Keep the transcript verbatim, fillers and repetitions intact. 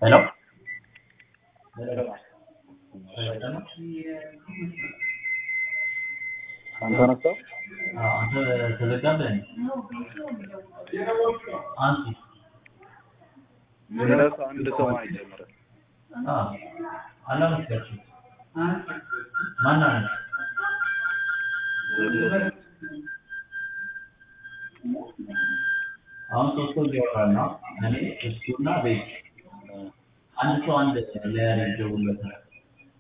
ሄሎ አንተ ነህ አንተ ተዘጋብህ አንቺ ድረስ አንድ ሰው አይጀምር አ አላመጣች ማን ነው አሁን ሶስት ይወራልና እኔ እሱና ቤት አንድ ሰው አንድ ላይ ያደርገውለታል